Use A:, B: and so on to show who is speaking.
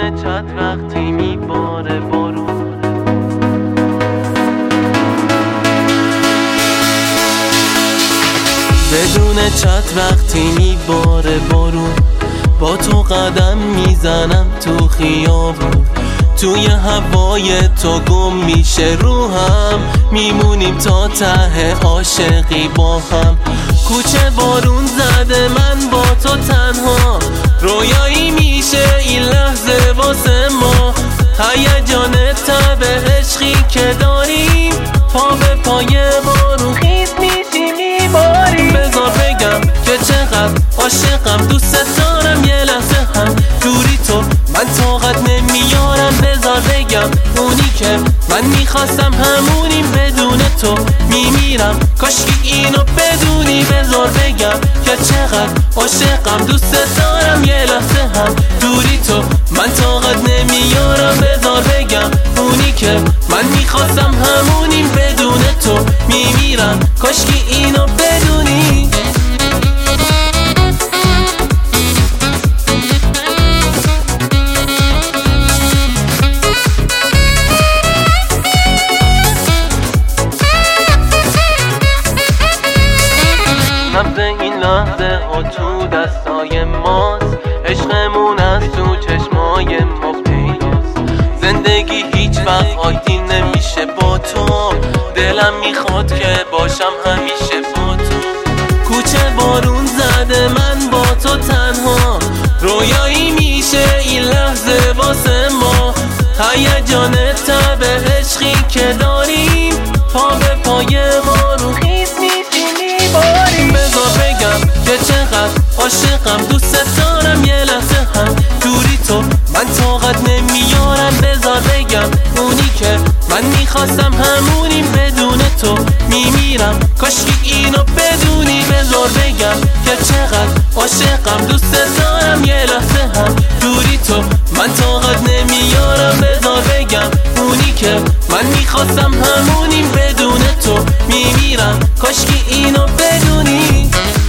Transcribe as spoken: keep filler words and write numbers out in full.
A: چت وقتی میباره بارون، بدون چت وقتی میباره بارون، با تو قدم میزنم تو خیابون، توی هوای تو گم میشه روحم، میمونیم تا ته عاشقی با هم. کوچه بارون زده من با تو تنها، رویایی میشه این لحظه واسه ما، هیجان تب عشقی که داریم، پا به پای بارون خیس میشی میباریم. بذار بگم که چقدر عاشقم، دوست دارم یه لحظه هم دوری تو من طاقت نمیارم. بذار بگم اونی که من میخواستم همونیم، بدون تو میمیرم کاشکی اینو بدونی. بذار بگم که چقدر عاشقم، دوست دارم یه لحظه هم دوری تو من طاقت نمیارم. بذار بگم اونی که من میخواستم همونیم، بدون تو میمیرم کاشکی اینو بدونی. نبض این لحظه ها تو دستای ماست، عشقمون از تو چشمای ما پیداست. زندگی هیچ وقت عادی نمیشه با تو، دلم میخواد که باشم همیشه با تو. کوچه بارون زده من با تو تنها، رویایی میشه این لحظه واسه ما، هیجان تب عشقی که داریم، پا به پای بارون خیس میشی میباریم. بذار بگم که چقدر عاشقم، دوست دارم یه لحظه هم دوری تو من طاقت نمیارم. بذار بگم اونی که من میخواستم همونیم، بدون تو میمیرم کاشکی اینو بدونی. بذار بگم که چقدر عاشقم، دوست دارم یه لحظه هم دوری تو من طاقت نمیارم. بذار بگم اونی که من میخواستم همونیم، بدون تو میمیرم کاشکی اینو بدونی.